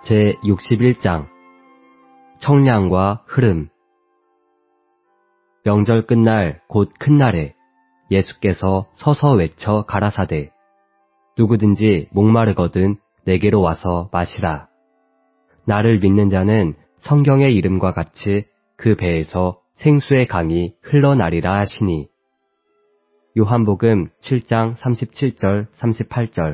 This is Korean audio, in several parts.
제61장 청량과 흐름. 명절 끝날 곧 큰날에 예수께서 서서 외쳐 가라사대 누구든지 목마르거든 내게로 와서 마시라. 나를 믿는 자는 성경의 이름과 같이 그 배에서 생수의 강이 흘러나리라 하시니. 요한복음 7장 37절 38절.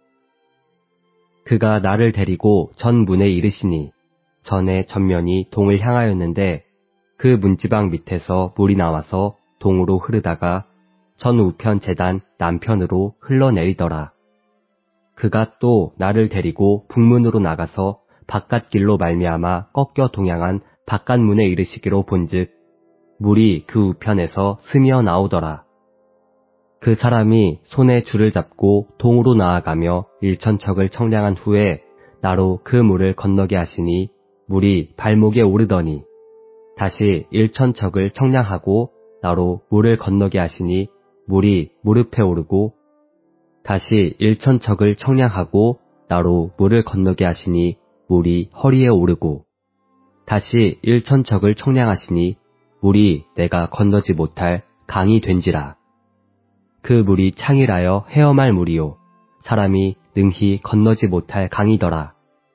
그가 나를 데리고 전 문에 이르시니 전에 전면이 동을 향하였는데 그 문지방 밑에서 물이 나와서 동으로 흐르다가 전 우편 제단 남편으로 흘러내리더라. 그가 또 나를 데리고 북문으로 나가서 바깥길로 말미암아 꺾여 동향한 바깥문에 이르시기로 본즉 물이 그 우편에서 스며 나오더라. 그 사람이 손에 줄을 잡고 동으로 나아가며 1,000척을 청량한 후에 나로 그 물을 건너게 하시니 물이 발목에 오르더니 다시 1,000척을 청량하고 나로 물을 건너게 하시니 물이 무릎에 오르고 다시 1,000척을 청량하고 나로 물을 건너게 하시니 물이 허리에 오르고 다시 1,000척을 청량하시니 물이 내가 건너지 못할 강이 된지라. 그 물이 창이라여 헤엄할 물이요 사람이 능히 건너지 못할 강이더라.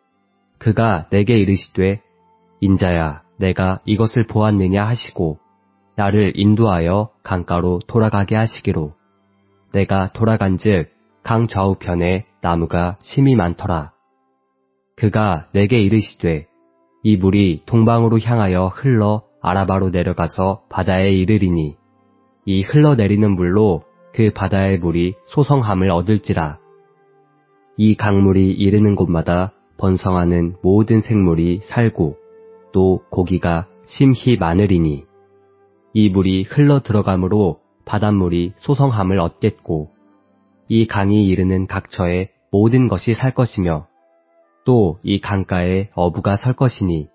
그가 내게 이르시되 인자야 내가 이것을 보았느냐 하시고 나를 인도하여 강가로 돌아가게 하시기로 내가 돌아간즉 강 좌우편에 나무가 심이 많더라. 그가 내게 이르시되 이 물이 동방으로 향하여 흘러 아라바로 내려가서 바다에 이르리니 이 흘러내리는 물로 그 바다의 물이 소성함을 얻을지라. 이 강물이 이르는 곳마다 번성하는 모든 생물이 살고 또 고기가 심히 많으리니 이 물이 흘러 들어가므로 바닷물이 소성함을 얻겠고 이 강이 이르는 각처에 모든 것이 살 것이며 또 이 강가에 어부가 설 것이니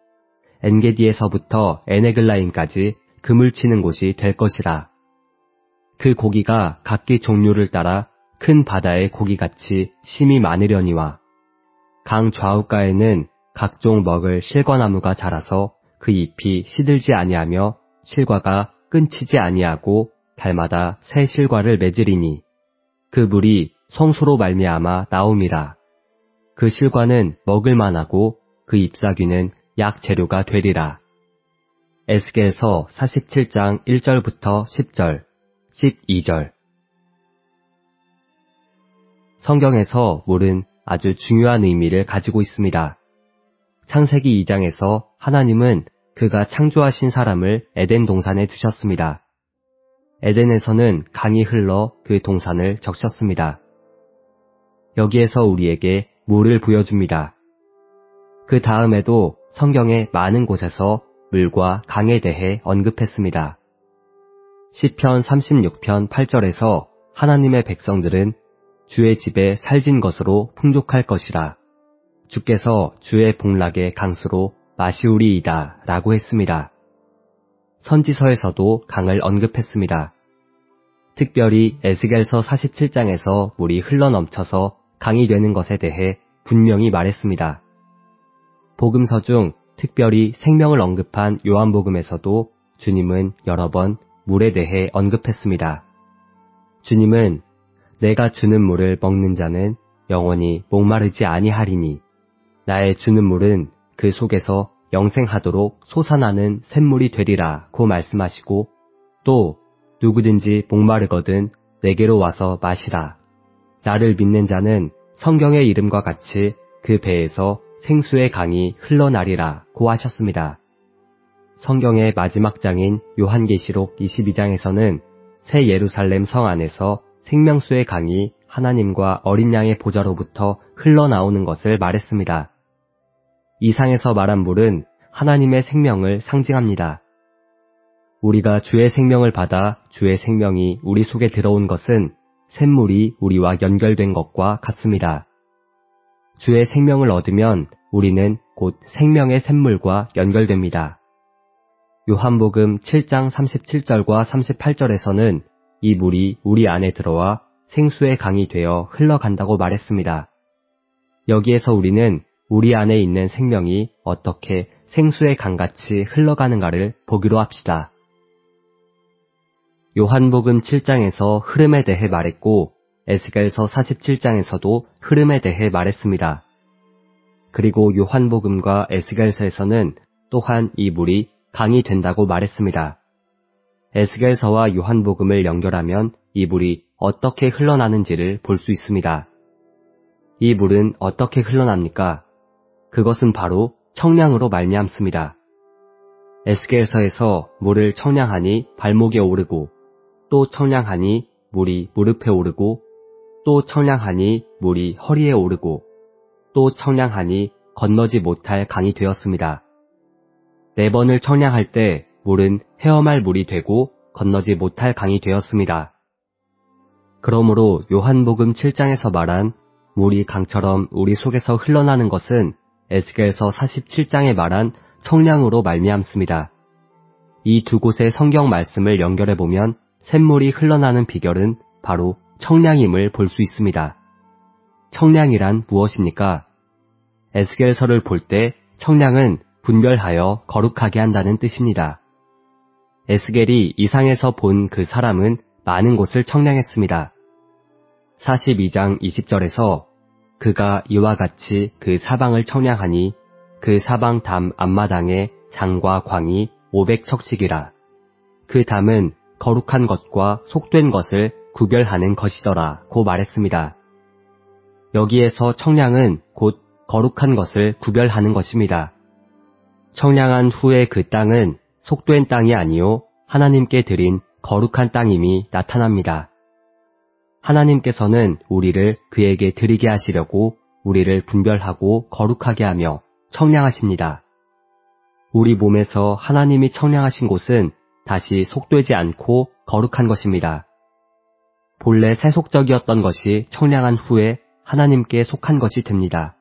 엔게디에서부터 에네글라임까지 그물 치는 곳이 될 것이라. 그 고기가 각기 종류를 따라 큰 바다의 고기같이 심이 많으려니와 강 좌우가에는 각종 먹을 실과나무가 자라서 그 잎이 시들지 아니하며 실과가 끊치지 아니하고 달마다 새 실과를 맺으리니 그 물이 성소로 말미암아 나옴이라. 그 실과는 먹을 만하고 그 잎사귀는 약 재료가 되리라. 에스겔서 47장 1절부터 10절 12절. 성경에서 물은 아주 중요한 의미를 가지고 있습니다. 창세기 2장에서 하나님은 그가 창조하신 사람을 에덴 동산에 두셨습니다. 에덴에서는 강이 흘러 그 동산을 적셨습니다. 여기에서 우리에게 물을 보여줍니다. 그 다음에도 성경의 많은 곳에서 물과 강에 대해 언급했습니다. 시편 36편 8절에서 하나님의 백성들은 주의 집에 살진 것으로 풍족할 것이라. 주께서 주의 복락의 강수로 마시우리이다 라고 했습니다. 선지서에서도 강을 언급했습니다. 특별히 에스겔서 47장에서 물이 흘러넘쳐서 강이 되는 것에 대해 분명히 말했습니다. 복음서 중 특별히 생명을 언급한 요한복음에서도 주님은 여러 번 물에 대해 언급했습니다. 주님은 내가 주는 물을 먹는 자는 영원히 목마르지 아니하리니 나의 주는 물은 그 속에서 영생하도록 솟아나는 샘물이 되리라고 말씀하시고 또 누구든지 목마르거든 내게로 와서 마시라. 나를 믿는 자는 성경의 이름과 같이 그 배에서 생수의 강이 흘러나리라고 하셨습니다. 성경의 마지막 장인 요한계시록 22장에서는 새 예루살렘 성 안에서 생명수의 강이 하나님과 어린 양의 보좌로부터 흘러나오는 것을 말했습니다. 이 상에서 말한 물은 하나님의 생명을 상징합니다. 우리가 주의 생명을 받아 주의 생명이 우리 속에 들어온 것은 샘물이 우리와 연결된 것과 같습니다. 주의 생명을 얻으면 우리는 곧 생명의 샘물과 연결됩니다. 요한복음 7장 37절과 38절에서는 이 물이 우리 안에 들어와 생수의 강이 되어 흘러간다고 말했습니다. 여기에서 우리는 우리 안에 있는 생명이 어떻게 생수의 강같이 흘러가는가를 보기로 합시다. 요한복음 7장에서 흐름에 대해 말했고 에스겔서 47장에서도 흐름에 대해 말했습니다. 그리고 요한복음과 에스겔서에서는 또한 이 물이 강이 된다고 말했습니다. 에스겔서와 요한복음을 연결하면 이 물이 어떻게 흘러나는지를 볼 수 있습니다. 이 물은 어떻게 흘러납니까? 그것은 바로 청량으로 말미암습니다. 에스겔서에서 물을 청량하니 발목에 오르고 또 청량하니 물이 무릎에 오르고 또 청량하니 물이 허리에 오르고 또 청량하니 건너지 못할 강이 되었습니다. 4번을 청량할 때 물은 헤엄할 물이 되고 건너지 못할 강이 되었습니다. 그러므로 요한복음 7장에서 말한 물이 강처럼 우리 속에서 흘러나는 것은 에스겔서 47장에 말한 청량으로 말미암습니다. 이 두 곳의 성경 말씀을 연결해보면 샘물이 흘러나는 비결은 바로 청량임을 볼 수 있습니다. 청량이란 무엇입니까? 에스겔서를 볼 때 청량은 분별하여 거룩하게 한다는 뜻입니다. 에스겔이 이상에서 본 그 사람은 많은 곳을 청량했습니다. 42장 20절에서 그가 이와 같이 그 사방을 청량하니 그 사방 담 앞마당에 장과 광이 500척씩이라. 그 담은 거룩한 것과 속된 것을 구별하는 것이더라 고 말했습니다. 여기에서 청량은 곧 거룩한 것을 구별하는 것입니다. 청량한 후에 그 땅은 속된 땅이 아니요 하나님께 드린 거룩한 땅임이 나타납니다. 하나님께서는 우리를 그에게 드리게 하시려고 우리를 분별하고 거룩하게 하며 청량하십니다. 우리 몸에서 하나님이 청량하신 곳은 다시 속되지 않고 거룩한 것입니다. 본래 세속적이었던 것이 청량한 후에 하나님께 속한 것이 됩니다.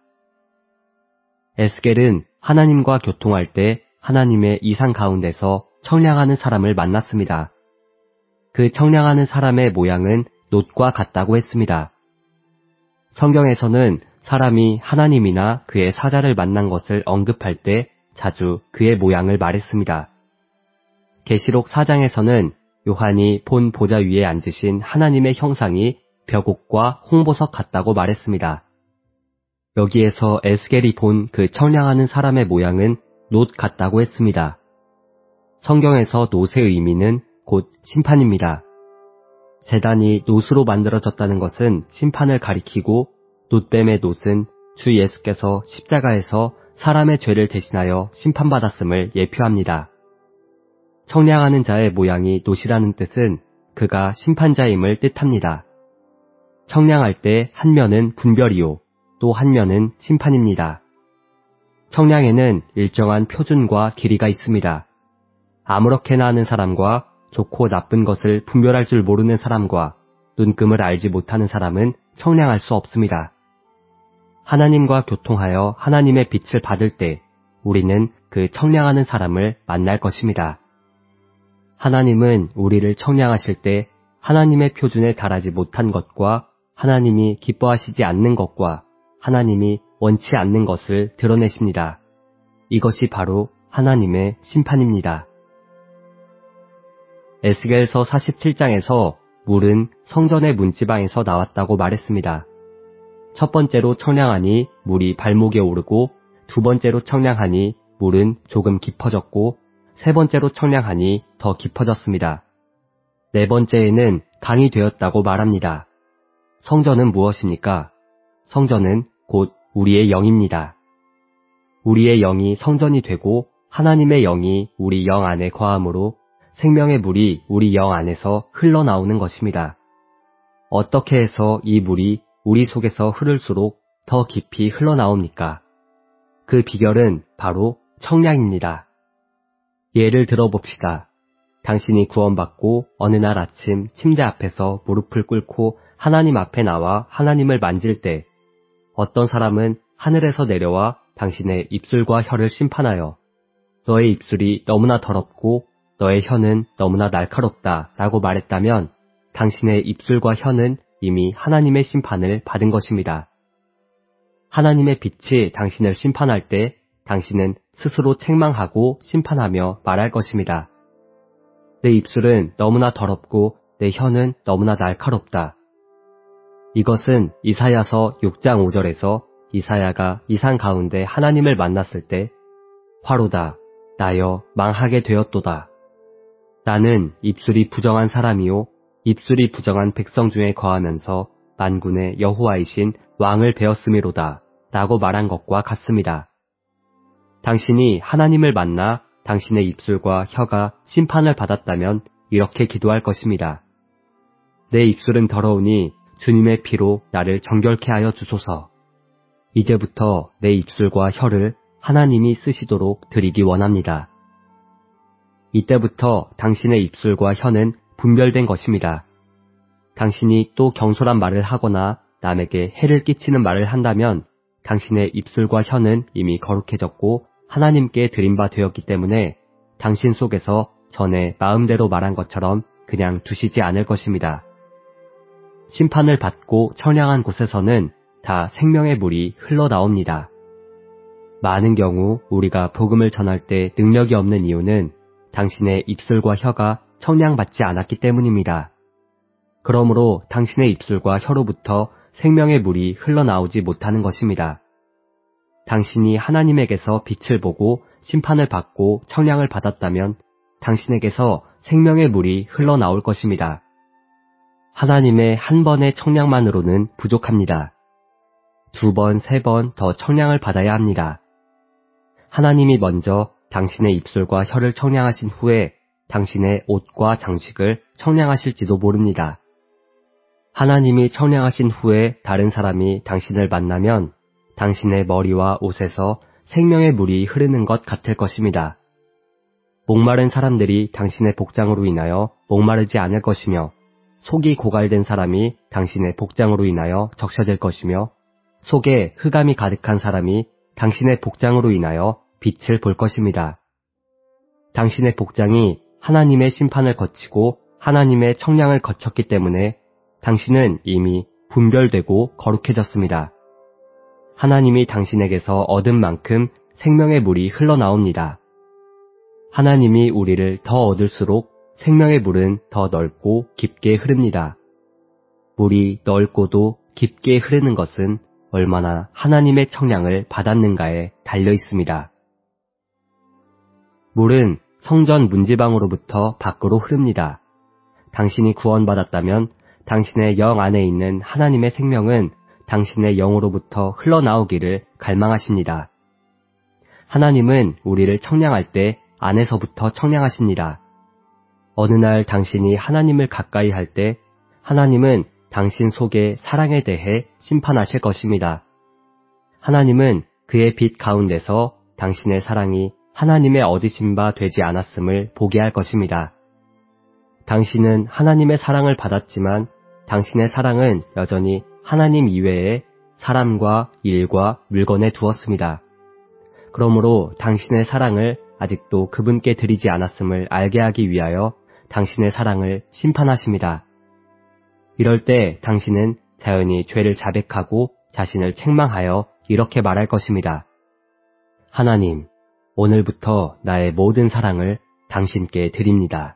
에스겔은 하나님과 교통할 때 하나님의 이상 가운데서 청량하는 사람을 만났습니다. 그 청량하는 사람의 모양은 놋과 같다고 했습니다. 성경에서는 사람이 하나님이나 그의 사자를 만난 것을 언급할 때 자주 그의 모양을 말했습니다. 계시록 4장에서는 요한이 본 보좌 위에 앉으신 하나님의 형상이 벽옥과 홍보석 같다고 말했습니다. 여기에서 에스겔이 본 그 청량하는 사람의 모양은 놋 같다고 했습니다. 성경에서 놋의 의미는 곧 심판입니다. 제단이 놋으로 만들어졌다는 것은 심판을 가리키고 놋뱀의 놋은 주 예수께서 십자가에서 사람의 죄를 대신하여 심판받았음을 예표합니다. 청량하는 자의 모양이 놋이라는 뜻은 그가 심판자임을 뜻합니다. 청량할 때 한 면은 분별이요 또 한 면은 심판입니다. 청량에는 일정한 표준과 길이가 있습니다. 아무렇게나 하는 사람과 좋고 나쁜 것을 분별할 줄 모르는 사람과 눈금을 알지 못하는 사람은 청량할 수 없습니다. 하나님과 교통하여 하나님의 빛을 받을 때 우리는 그 청량하는 사람을 만날 것입니다. 하나님은 우리를 청량하실 때 하나님의 표준에 달하지 못한 것과 하나님이 기뻐하시지 않는 것과 하나님이 원치 않는 것을 드러내십니다. 이것이 바로 하나님의 심판입니다. 에스겔서 47장에서 물은 성전의 문지방에서 나왔다고 말했습니다. 첫 번째로 청량하니 물이 발목에 오르고 두 번째로 청량하니 물은 조금 깊어졌고 세 번째로 청량하니 더 깊어졌습니다. 네 번째에는 강이 되었다고 말합니다. 성전은 무엇입니까? 성전은 곧 우리의 영입니다. 우리의 영이 성전이 되고 하나님의 영이 우리 영 안에 거함으로 생명의 물이 우리 영 안에서 흘러나오는 것입니다. 어떻게 해서 이 물이 우리 속에서 흐를수록 더 깊이 흘러나옵니까? 그 비결은 바로 청량입니다. 예를 들어봅시다. 당신이 구원받고 어느 날 아침 침대 앞에서 무릎을 꿇고 하나님 앞에 나와 하나님을 만질 때 어떤 사람은 하늘에서 내려와 당신의 입술과 혀를 심판하여 너의 입술이 너무나 더럽고 너의 혀는 너무나 날카롭다 라고 말했다면 당신의 입술과 혀는 이미 하나님의 심판을 받은 것입니다. 하나님의 빛이 당신을 심판할 때 당신은 스스로 책망하고 심판하며 말할 것입니다. 내 입술은 너무나 더럽고 내 혀는 너무나 날카롭다. 이것은 이사야서 6장 5절에서 이사야가 이상 가운데 하나님을 만났을 때 화로다, 나여 망하게 되었도다. 나는 입술이 부정한 사람이요 입술이 부정한 백성 중에 거하면서 만군의 여호와이신 왕을 베었음이로다 라고 말한 것과 같습니다. 당신이 하나님을 만나 당신의 입술과 혀가 심판을 받았다면 이렇게 기도할 것입니다. 내 입술은 더러우니 주님의 피로 나를 정결케 하여 주소서. 이제부터 내 입술과 혀를 하나님이 쓰시도록 드리기 원합니다. 이때부터 당신의 입술과 혀는 분별된 것입니다. 당신이 또 경솔한 말을 하거나 남에게 해를 끼치는 말을 한다면 당신의 입술과 혀는 이미 거룩해졌고 하나님께 드린 바 되었기 때문에 당신 속에서 전에 마음대로 말한 것처럼 그냥 두시지 않을 것입니다. 심판을 받고 청량한 곳에서는 다 생명의 물이 흘러나옵니다. 많은 경우 우리가 복음을 전할 때 능력이 없는 이유는 당신의 입술과 혀가 청량받지 않았기 때문입니다. 그러므로 당신의 입술과 혀로부터 생명의 물이 흘러나오지 못하는 것입니다. 당신이 하나님에게서 빛을 보고 심판을 받고 청량을 받았다면 당신에게서 생명의 물이 흘러나올 것입니다. 하나님의 한 번의 청량만으로는 부족합니다. 2번, 3번 더 청량을 받아야 합니다. 하나님이 먼저 당신의 입술과 혀를 청량하신 후에 당신의 옷과 장식을 청량하실지도 모릅니다. 하나님이 청량하신 후에 다른 사람이 당신을 만나면 당신의 머리와 옷에서 생명의 물이 흐르는 것 같을 것입니다. 목마른 사람들이 당신의 복장으로 인하여 목마르지 않을 것이며 속이 고갈된 사람이 당신의 복장으로 인하여 적셔질 것이며 속에 흑암이 가득한 사람이 당신의 복장으로 인하여 빛을 볼 것입니다. 당신의 복장이 하나님의 심판을 거치고 하나님의 청량을 거쳤기 때문에 당신은 이미 분별되고 거룩해졌습니다. 하나님이 당신에게서 얻은 만큼 생명의 물이 흘러나옵니다. 하나님이 우리를 더 얻을수록 생명의 물은 더 넓고 깊게 흐릅니다. 물이 넓고도 깊게 흐르는 것은 얼마나 하나님의 청량을 받았는가에 달려 있습니다. 물은 성전 문지방으로부터 밖으로 흐릅니다. 당신이 구원받았다면 당신의 영 안에 있는 하나님의 생명은 당신의 영으로부터 흘러나오기를 갈망하십니다. 하나님은 우리를 청량할 때 안에서부터 청량하십니다. 어느 날 당신이 하나님을 가까이 할 때 하나님은 당신 속의 사랑에 대해 심판하실 것입니다. 하나님은 그의 빛 가운데서 당신의 사랑이 하나님의 얻으신 바 되지 않았음을 보게 할 것입니다. 당신은 하나님의 사랑을 받았지만 당신의 사랑은 여전히 하나님 이외에 사람과 일과 물건에 두었습니다. 그러므로 당신의 사랑을 아직도 그분께 드리지 않았음을 알게 하기 위하여 당신의 사랑을 심판하십니다. 이럴 때 당신은 자연히 죄를 자백하고 자신을 책망하여 이렇게 말할 것입니다. 하나님, 오늘부터 나의 모든 사랑을 당신께 드립니다.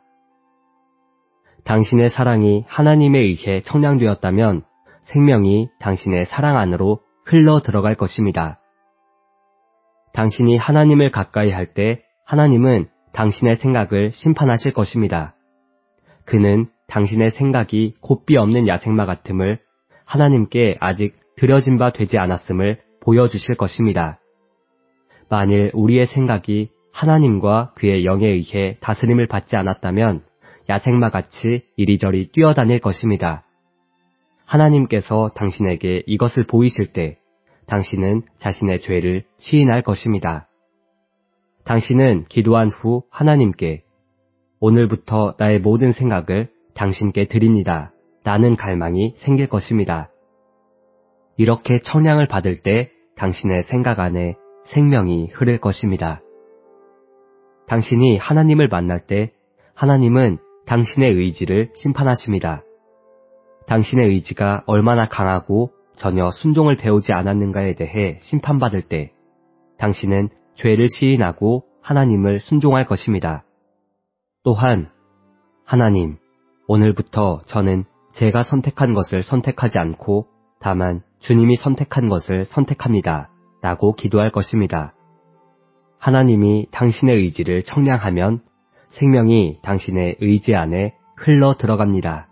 당신의 사랑이 하나님에 의해 청량되었다면 생명이 당신의 사랑 안으로 흘러 들어갈 것입니다. 당신이 하나님을 가까이 할 때 하나님은 당신의 생각을 심판하실 것입니다. 그는 당신의 생각이 곱비 없는 야생마 같음을 하나님께 아직 드려진 바 되지 않았음을 보여주실 것입니다. 만일 우리의 생각이 하나님과 그의 영에 의해 다스림을 받지 않았다면 야생마같이 이리저리 뛰어다닐 것입니다. 하나님께서 당신에게 이것을 보이실 때 당신은 자신의 죄를 시인할 것입니다. 당신은 기도한 후 하나님께 오늘부터 나의 모든 생각을 당신께 드립니다. 라는 갈망이 생길 것입니다. 이렇게 청량을 받을 때 당신의 생각 안에 생명이 흐를 것입니다. 당신이 하나님을 만날 때 하나님은 당신의 의지를 심판하십니다. 당신의 의지가 얼마나 강하고 전혀 순종을 배우지 않았는가에 대해 심판받을 때 당신은 죄를 시인하고 하나님을 순종할 것입니다. 또한 하나님, 오늘부터 저는 제가 선택한 것을 선택하지 않고 다만 주님이 선택한 것을 선택합니다. 라고 기도할 것입니다. 하나님이 당신의 의지를 청량하면 생명이 당신의 의지 안에 흘러 들어갑니다.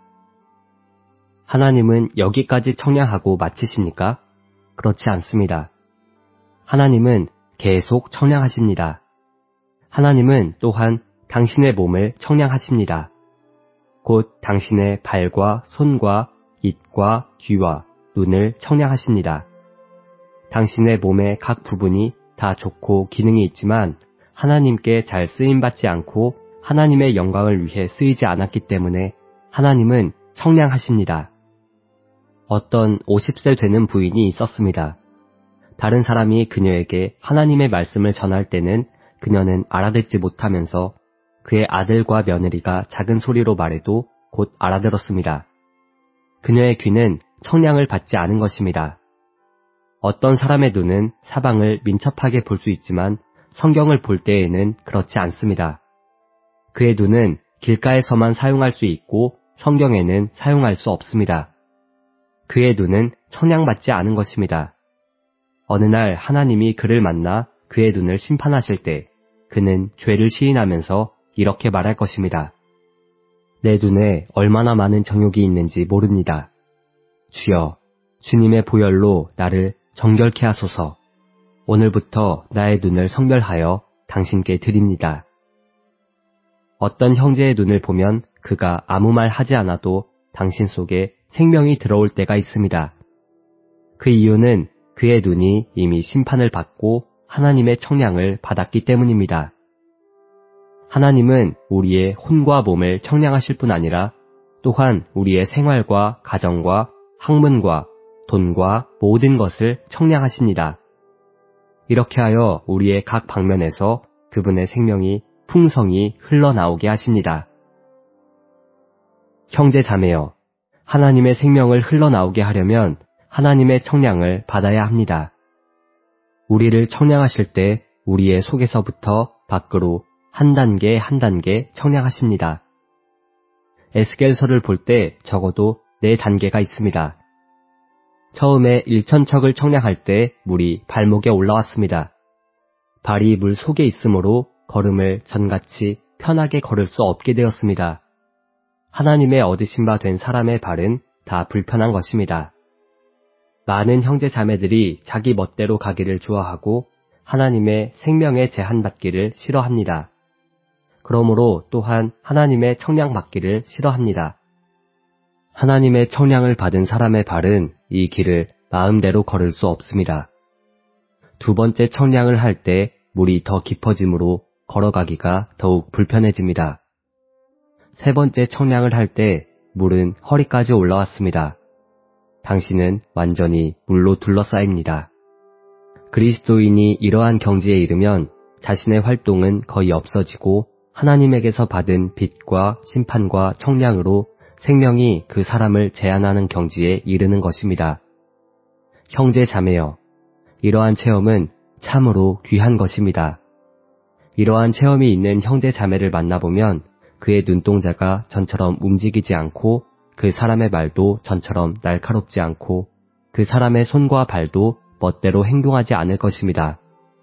하나님은 여기까지 청량하고 마치십니까? 그렇지 않습니다. 하나님은 계속 청량하십니다. 하나님은 또한 당신의 몸을 청량하십니다. 곧 당신의 발과 손과 입과 귀와 눈을 청량하십니다. 당신의 몸의 각 부분이 다 좋고 기능이 있지만 하나님께 잘 쓰임받지 않고 하나님의 영광을 위해 쓰이지 않았기 때문에 하나님은 청량하십니다. 어떤 50세 되는 부인이 있었습니다. 다른 사람이 그녀에게 하나님의 말씀을 전할 때는 그녀는 알아듣지 못하면서 그의 아들과 며느리가 작은 소리로 말해도 곧 알아들었습니다. 그녀의 귀는 청량을 받지 않은 것입니다. 어떤 사람의 눈은 사방을 민첩하게 볼 수 있지만 성경을 볼 때에는 그렇지 않습니다. 그의 눈은 길가에서만 사용할 수 있고 성경에는 사용할 수 없습니다. 그의 눈은 청량받지 않은 것입니다. 어느 날 하나님이 그를 만나 그의 눈을 심판하실 때 그는 죄를 시인하면서 이렇게 말할 것입니다. 내 눈에 얼마나 많은 정욕이 있는지 모릅니다. 주여, 주님의 보혈로 나를 정결케 하소서. 오늘부터 나의 눈을 성별하여 당신께 드립니다. 어떤 형제의 눈을 보면 그가 아무 말 하지 않아도 당신 속에 생명이 들어올 때가 있습니다. 그 이유는 그의 눈이 이미 심판을 받고 하나님의 청량을 받았기 때문입니다. 하나님은 우리의 혼과 몸을 청량하실 뿐 아니라 또한 우리의 생활과 가정과 학문과 돈과 모든 것을 청량하십니다. 이렇게 하여 우리의 각 방면에서 그분의 생명이 풍성히 흘러나오게 하십니다. 형제 자매여, 하나님의 생명을 흘러나오게 하려면 하나님의 청량을 받아야 합니다. 우리를 청량하실 때 우리의 속에서부터 밖으로 한 단계 한 단계 청량하십니다. 에스겔서를 볼 때 적어도 4단계가 있습니다. 처음에 1,000척을 청량할 때 물이 발목에 올라왔습니다. 발이 물 속에 있으므로 걸음을 전같이 편하게 걸을 수 없게 되었습니다. 하나님의 얻으신 바 된 사람의 발은 다 불편한 것입니다. 많은 형제 자매들이 자기 멋대로 가기를 좋아하고 하나님의 생명의 제한받기를 싫어합니다. 그러므로 또한 하나님의 청량받기를 싫어합니다. 하나님의 청량을 받은 사람의 발은 이 길을 마음대로 걸을 수 없습니다. 두 번째 청량을 할 때 물이 더 깊어지므로 걸어가기가 더욱 불편해집니다. 세 번째 청량을 할 때 물은 허리까지 올라왔습니다. 당신은 완전히 물로 둘러싸입니다. 그리스도인이 이러한 경지에 이르면 자신의 활동은 거의 없어지고 하나님에게서 받은 빛과 심판과 청량으로 생명이 그 사람을 제한하는 경지에 이르는 것입니다. 형제 자매여, 이러한 체험은 참으로 귀한 것입니다. 이러한 체험이 있는 형제 자매를 만나보면 그의 눈동자가 전처럼 움직이지 않고 그 사람의 말도 전처럼 날카롭지 않고 그 사람의 손과 발도 멋대로 행동하지 않을 것입니다.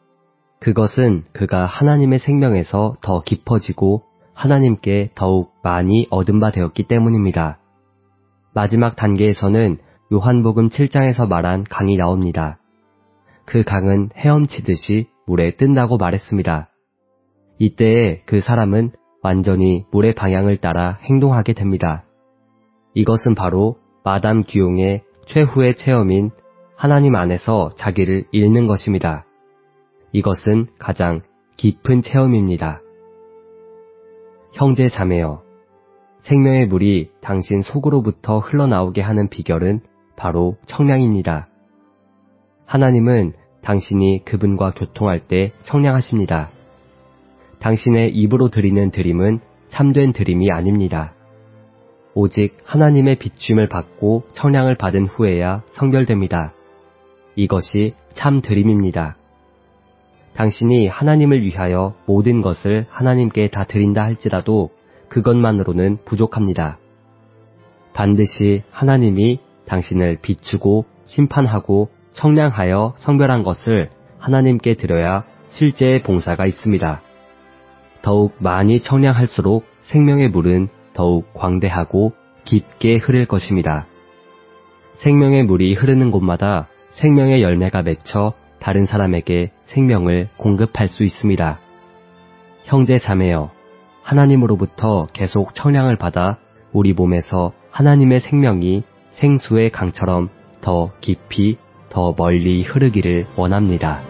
그것은 그가 하나님의 생명에서 더 깊어지고 하나님께 더욱 많이 얻은 바 되었기 때문입니다. 마지막 단계에서는 요한복음 7장에서 말한 강이 나옵니다. 그 강은 헤엄치듯이 물에 뜬다고 말했습니다. 이때에 그 사람은 완전히 물의 방향을 따라 행동하게 됩니다. 이것은 바로 마담 기용의 최후의 체험인 하나님 안에서 자기를 잃는 것입니다. 이것은 가장 깊은 체험입니다. 형제 자매여, 생명의 물이 당신 속으로부터 흘러나오게 하는 비결은 바로 청량입니다. 하나님은 당신이 그분과 교통할 때 청량하십니다. 당신의 입으로 드리는 드림은 참된 드림이 아닙니다. 오직 하나님의 비추임을 받고 청량을 받은 후에야 성별됩니다. 이것이 참 드림입니다. 당신이 하나님을 위하여 모든 것을 하나님께 다 드린다 할지라도 그것만으로는 부족합니다. 반드시 하나님이 당신을 비추고 심판하고 청량하여 성별한 것을 하나님께 드려야 실제의 봉사가 있습니다. 더욱 많이 청량할수록 생명의 물은 더욱 광대하고 깊게 흐를 것입니다. 생명의 물이 흐르는 곳마다 생명의 열매가 맺혀 다른 사람에게 생명을 공급할 수 있습니다. 형제 자매여, 하나님으로부터 계속 청량을 받아 우리 몸에서 하나님의 생명이 생수의 강처럼 더 깊이 더 멀리 흐르기를 원합니다.